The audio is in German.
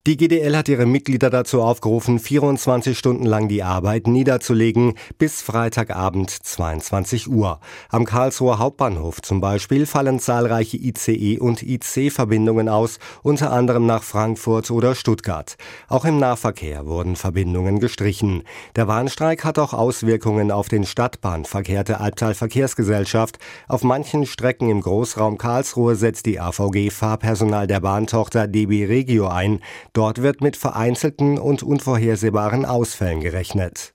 Die GdL hat ihre Mitglieder dazu aufgerufen, 24 Stunden lang die Arbeit niederzulegen, bis Freitagabend 22 Uhr. Am Karlsruher Hauptbahnhof zum Beispiel fallen zahlreiche ICE- und IC-Verbindungen aus, unter anderem nach Frankfurt oder Stuttgart. Auch im Nahverkehr wurden Verbindungen gestrichen. Der Warnstreik hat auch Auswirkungen auf den Stadtbahnverkehr der Albtal Verkehrsgesellschaft. Auf manchen Strecken im Großraum Karlsruhe setzt die AVG Fahrpersonal der Bahntochter DB Regio ein. Dort wird mit vereinzelten und unvorhersehbaren Ausfällen gerechnet.